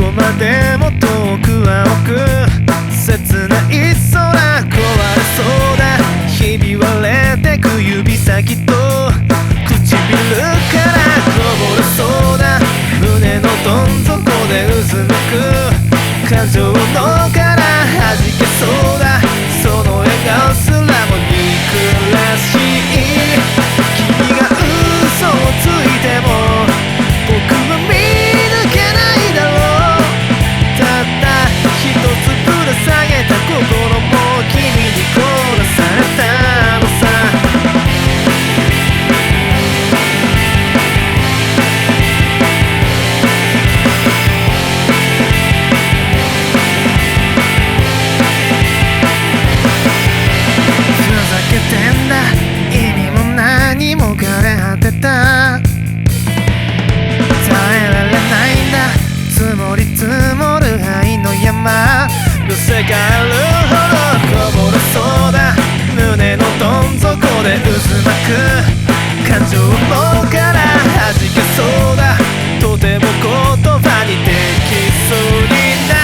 こまでも遠くは奥、切ない空壊れそうだ。ひび割れてく指先と唇からこぼれそうだ。胸のどん底で渦巻く感情のから弾けそうだ。その笑顔すらも憎らしい。君が嘘をついても僕は見抜けないだろう。たった一つぶら下げた心も君に殺されたのさ。ふざけてんだ、意味も何も枯れ果てた。積もり積もる愛の山、寄せ替えるほどこぼれそうだ。胸のどん底で渦巻く感情のから弾けそうだ。とても言葉にできそうにない。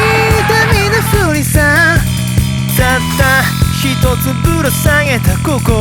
一つぶら下げた心